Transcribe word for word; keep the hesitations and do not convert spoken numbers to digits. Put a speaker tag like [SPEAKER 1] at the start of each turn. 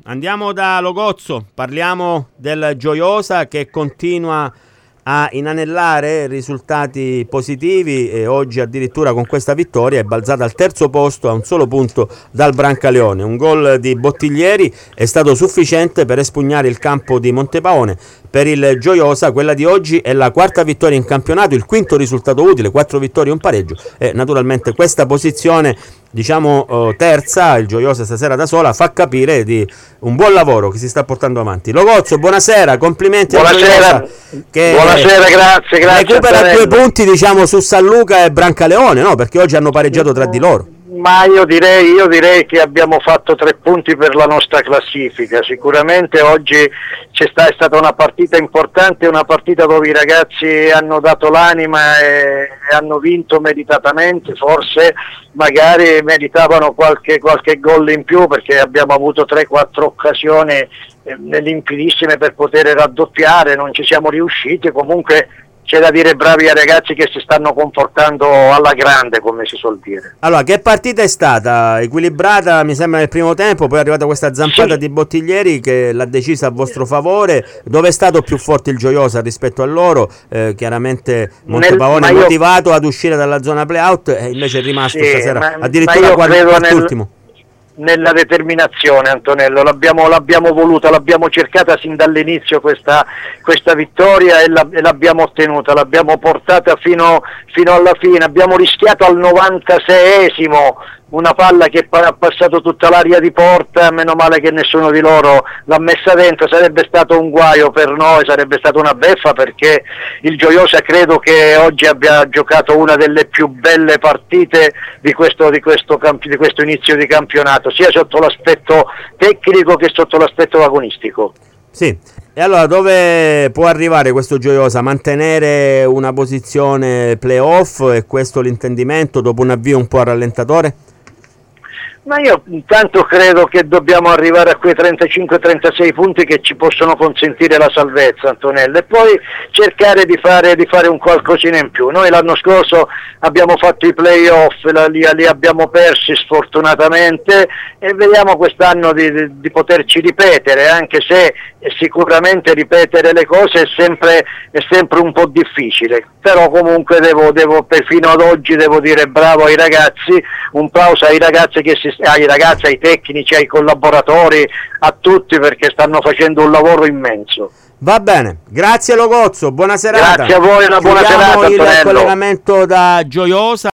[SPEAKER 1] Andiamo da Logozzo, parliamo del Gioiosa che continua a inanellare risultati positivi e oggi addirittura con questa vittoria è balzata al terzo posto a un solo punto dal Brancaleone. Un gol di Bottiglieri è stato sufficiente per espugnare il campo di Montepaone. Per il Gioiosa quella di oggi è la quarta vittoria in campionato, il quinto risultato utile, quattro vittorie e un pareggio, e naturalmente questa posizione diciamo uh, terza, il Gioiosa stasera da sola, fa capire di un buon lavoro che si sta portando avanti. Logozzo, buonasera, complimenti
[SPEAKER 2] buonasera,
[SPEAKER 1] al Gioiosa che
[SPEAKER 2] buonasera, grazie, grazie.
[SPEAKER 1] Recupera due punti diciamo su San Luca e Brancaleone, no? Perché oggi hanno pareggiato tra di loro.
[SPEAKER 2] Ma io direi, io direi che abbiamo fatto tre punti per la nostra classifica. Sicuramente oggi c'è sta, è stata una partita importante, una partita dove i ragazzi hanno dato l'anima e, e hanno vinto meritatamente. Forse magari meritavano qualche, qualche gol in più, perché abbiamo avuto tre quattro occasioni eh, limpidissime per poter raddoppiare, non ci siamo riusciti. Comunque c'è da dire bravi ai ragazzi che si stanno comportando alla grande, come si suol dire.
[SPEAKER 1] Allora, che partita è stata? Equilibrata, mi sembra, nel primo tempo, poi è arrivata questa zampata sì. di Bottiglieri che l'ha decisa a vostro favore. Dove è stato più forte il Gioiosa rispetto a loro? Eh, chiaramente Montepaone è io... motivato ad uscire dalla zona play-out e invece è rimasto sì, stasera
[SPEAKER 2] ma,
[SPEAKER 1] addirittura quart'ultimo.
[SPEAKER 2] Nel... nella determinazione, Antonello, l'abbiamo, l'abbiamo voluta, l'abbiamo cercata sin dall'inizio questa, questa vittoria e, la, e l'abbiamo ottenuta, l'abbiamo portata fino, fino alla fine, abbiamo rischiato al novantaseiesimo una palla che ha passato tutta l'area di porta, meno male che nessuno di loro l'ha messa dentro. Sarebbe stato un guaio per noi, sarebbe stata una beffa, perché il Gioiosa credo che oggi abbia giocato una delle più belle partite di questo, di questo, camp- di questo inizio di campionato, sia sotto l'aspetto tecnico che sotto l'aspetto agonistico.
[SPEAKER 1] Sì, e allora dove può arrivare questo Gioiosa? Mantenere una posizione playoff, è questo l'intendimento dopo un avvio un po' a rallentatore?
[SPEAKER 2] Ma io intanto credo che dobbiamo arrivare a quei trentacinque trentasei punti che ci possono consentire la salvezza, Antonello, e poi cercare di fare, di fare un qualcosina in più. Noi l'anno scorso abbiamo fatto i playoff, li, li abbiamo persi sfortunatamente, e vediamo quest'anno di, di, di poterci ripetere, anche se sicuramente ripetere le cose è sempre, è sempre un po' difficile, però comunque devo, devo, fino ad oggi devo dire bravo ai ragazzi, un plauso ai ragazzi che si ai ragazzi, ai tecnici, ai collaboratori, a tutti, perché stanno facendo un lavoro immenso.
[SPEAKER 1] Va bene, grazie Logozzo, buona serata.
[SPEAKER 2] Grazie a voi, una buona serata, Antonello.
[SPEAKER 1] Il collegamento da Gioiosa.